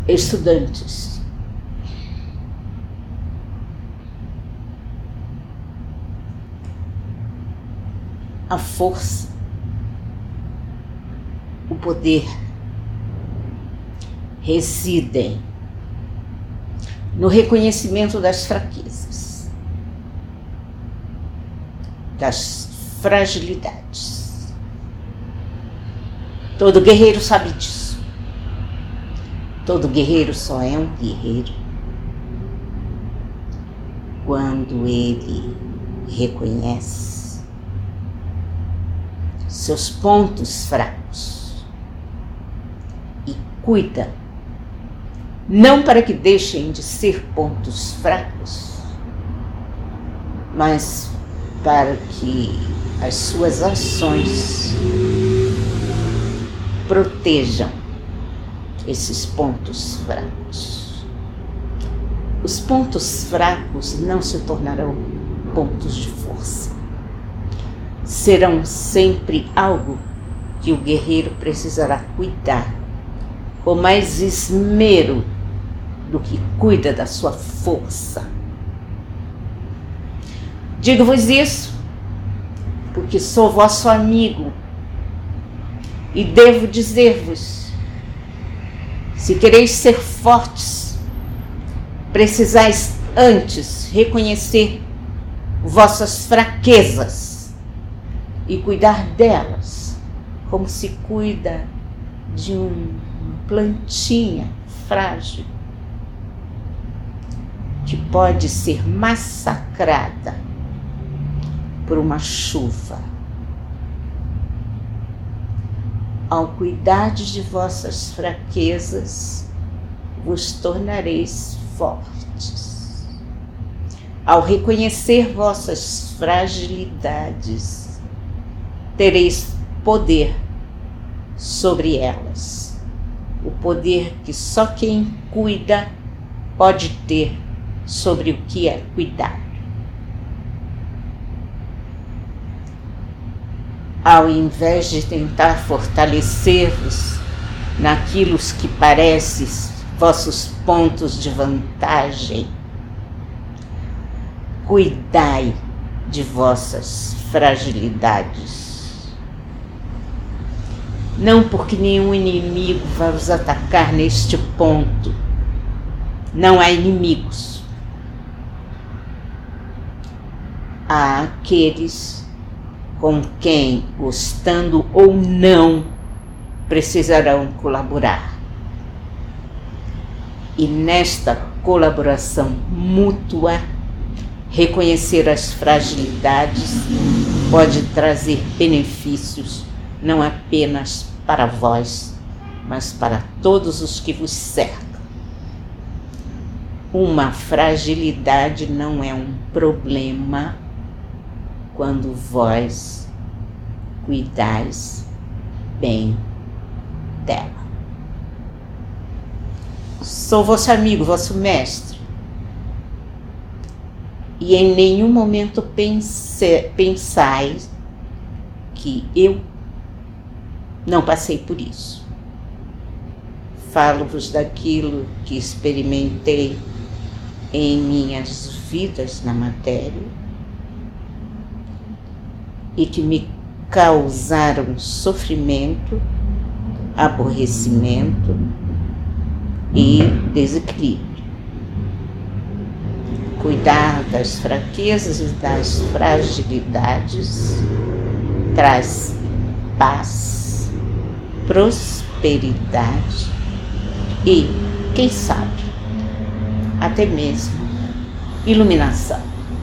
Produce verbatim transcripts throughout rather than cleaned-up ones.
Estudantes, a força, o poder residem no reconhecimento das fraquezas, das fragilidades. Todo guerreiro sabe disso. Todo guerreiro só é um guerreiro quando ele reconhece seus pontos fracos e cuida, não para que deixem de ser pontos fracos, mas para que as suas ações protejam esses pontos fracos. Os pontos fracos não se tornarão pontos de força. Serão sempre algo que o guerreiro precisará cuidar com mais esmero do que cuida da sua força. Digo-vos isso porque sou vosso amigo e devo dizer-vos: se quereis ser fortes, precisais antes reconhecer vossas fraquezas e cuidar delas, como se cuida de uma plantinha frágil que pode ser massacrada por uma chuva. Ao cuidar de vossas fraquezas, vos tornareis fortes. Ao reconhecer vossas fragilidades, tereis poder sobre elas. O poder que só quem cuida pode ter sobre o que é cuidar. Ao invés de tentar fortalecer-vos naquilo que parece vossos pontos de vantagem, cuidai de vossas fragilidades. Não porque nenhum inimigo vai vos atacar neste ponto. Não há inimigos. Há aqueles com quem, gostando ou não, precisarão colaborar. E nesta colaboração mútua, reconhecer as fragilidades pode trazer benefícios não apenas para vós, mas para todos os que vos cercam. Uma fragilidade não é um problema quando vós cuidais bem dela. Sou vosso amigo, vosso mestre, e em nenhum momento pense, pensais que eu não passei por isso. Falo-vos daquilo que experimentei em minhas vidas na matéria e que me causaram sofrimento, aborrecimento e desequilíbrio. Cuidar das fraquezas e das fragilidades traz paz, prosperidade e, quem sabe, até mesmo iluminação.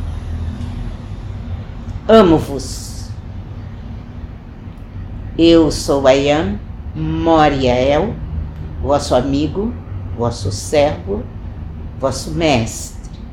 Amo-vos. Eu sou Ayam Moriael, vosso amigo, vosso servo, vosso mestre.